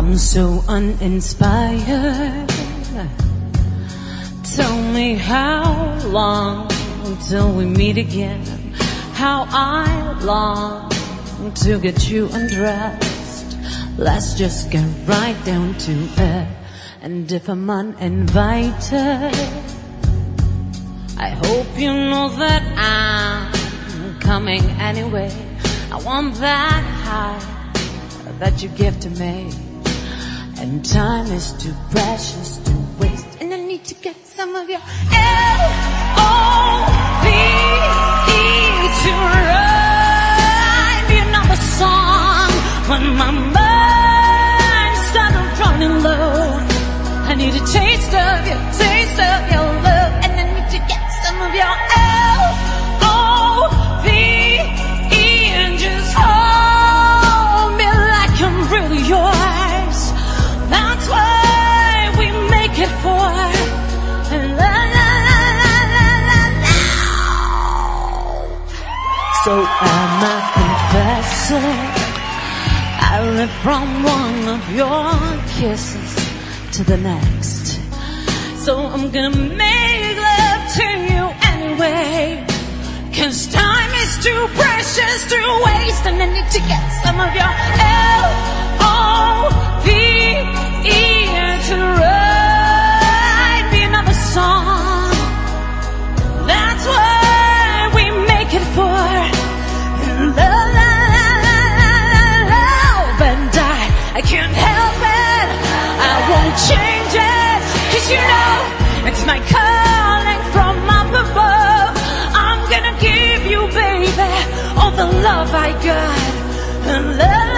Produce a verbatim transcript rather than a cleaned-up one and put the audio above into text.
I'm so uninspired. Tell me how long till we meet again. How I long to get you undressed. Let's just get right down to it. And if I'm uninvited, I hope you know that I'm coming anyway. I want that high that you give to me. And time is too precious to waste. And I need to get some of your L O V E to write me another song. When my mind started running low, I need a taste of your, taste of your love. And I need to get some of your L O V E and just hold me like I'm really yours. That's why we make it for. La, la, la, la, la, la. So am I confessing? I live from one of your kisses to the next. So I'm gonna make love to you anyway. Cause time is too precious to waste. And I need to get some of your L O V E to write me another song. That's why we make it for love, love, and I, I can't help it. I won't change it. Cause you know it's my calling from up above. I'm gonna give you, baby, all the love I got. And love.